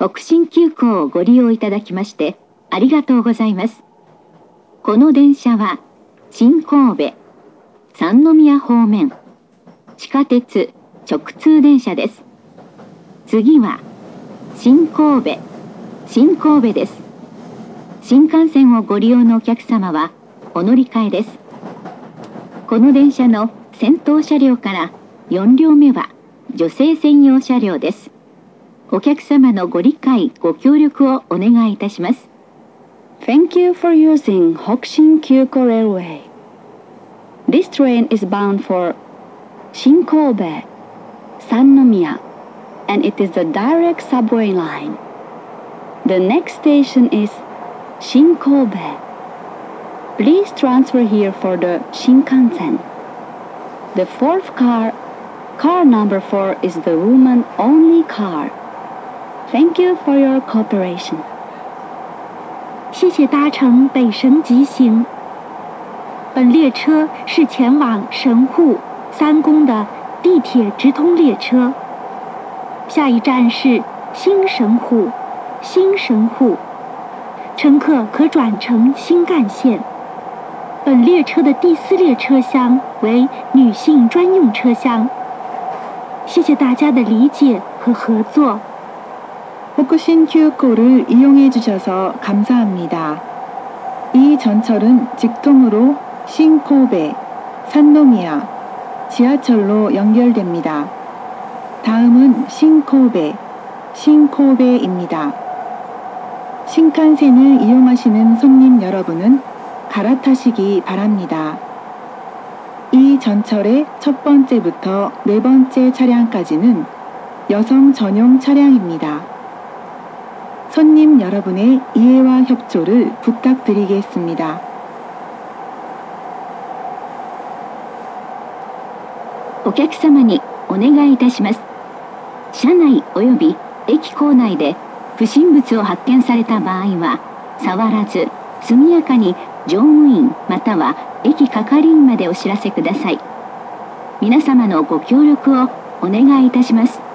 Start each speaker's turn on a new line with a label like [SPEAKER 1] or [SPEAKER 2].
[SPEAKER 1] 北新急行をご利用いただきましてありがとうございます。この電車は新神戸、三宮方面、地下鉄直通電車です。次は新神戸です。新幹線をご利用のお客様はお乗り換えです。この電車の先頭車両から4両目は女性専用車両です。お客様のご理解ご協力をお願いいたします。
[SPEAKER 2] Thank you for using Hokushin Kyuko Railway. This train is bound for Shinkobe, Sannomiya, and it is a direct subway line. The next station is Shinkobe. Please transfer here for the Shinkansen. The fourth car number 4 is the woman-only car. Thank you for your cooperation.
[SPEAKER 3] 谢谢搭乘北神急行。本列车是前往神户、三宫的地铁直通列车。下一站是新神户，乘客可转乘新干线。本列车的第4列车厢为女性专用车厢。谢谢大家的理解和合作。
[SPEAKER 4] 호쿠신 kyuko를 이용해 주셔서 감사합니다. 이 전철은 직통으로 신코베, 산노미야, 지하철로 연결됩니다. 다음은 신코베입니다. 신칸센을 이용하시는 손님 여러분은 갈아타시기 바랍니다. 이 전철의 첫 번째부터 네 번째 차량까지는 여성 전용 차량입니다. 손님 여러분의 이해와 협조를 부탁드리겠습니다.
[SPEAKER 1] お客様にお願いいたします。車内および駅構内で不審物を発見された場合は触らず速やかに乗務員または駅係員までお知らせください。皆様のご協力をお願いいたします。